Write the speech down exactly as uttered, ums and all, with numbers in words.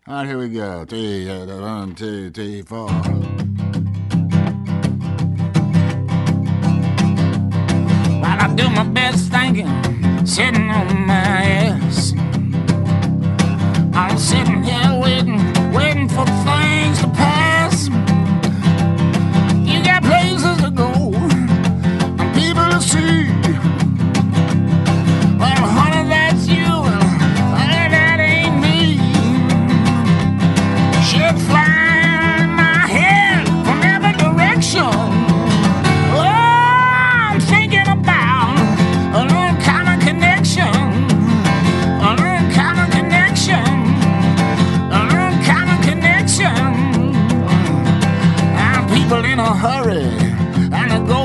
All right, here we go. Three, uh, one, two, three, four. While I do my best thinking, sitting on my ass, I'm sitting here waiting, waiting for things to pass. You got places to go and people to see. Well, honey, that's you, honey, that ain't me. Shit flying in my head from every direction. Oh, I'm thinking about an uncommon connection, an uncommon connection, an uncommon connection. And people in a hurry, and they go